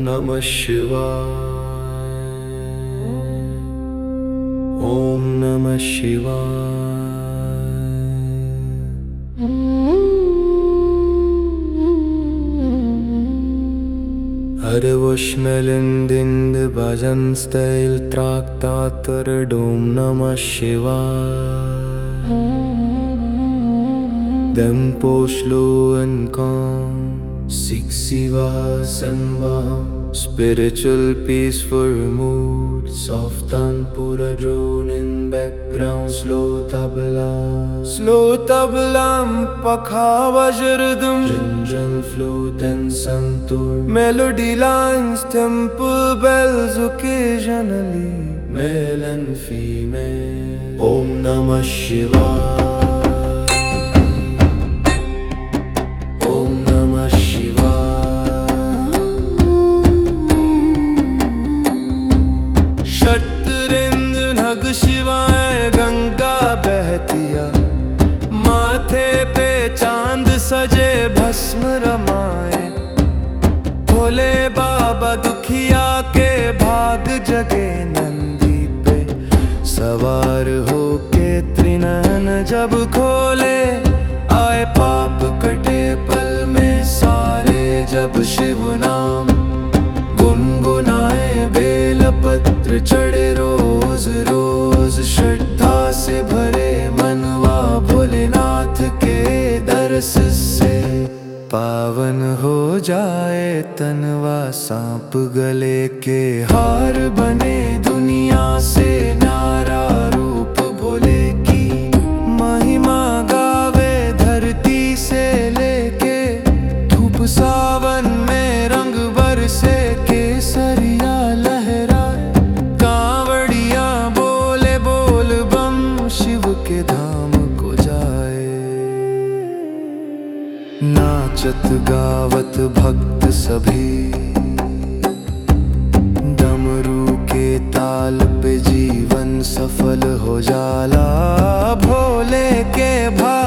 नमः शिवाय। ओम नमः शिवाय। Hare Vishmelindinde Bhajansteil Traktatar Dom Namah Shivaya. Dem Poshlo and calm Sikh Siva Sanvaham. Spiritual peaceful mood, soft and pura drone in background. Slow tabla pakha vajradam, Janjan flute and santur, melody lines, temple bells occasionally, male and female. Om Namah Shivaya. शिवाय गंगा बहतिया, माथे पे चांद सजे भस्म रमाए। भोले बाबा दुखिया के भाग जगे नंदी पे, सवार होके त्रिनयन जब खोले। आए पाप कटे पल में सारे, जब शिव नाम गुनगुनाए। बेलपत्र चढ़े रोज रोज, श्रद्धा से भरे मनवा। भोलेनाथ के दर्श से पावन हो जाए तनवा। सांप गले के हार बने, दुनिया से नारा रूप भोले की। महिमा गावे धरती से लेके, धूप सावन में रंग बरसे। केसरिया लहराए, कांवड़िया बोले बोल बम, शिव के धाम को जाए। नाचत गावत भक्त सभी, डमरू के ताल पे जीवन सफल हो जाला। भोले के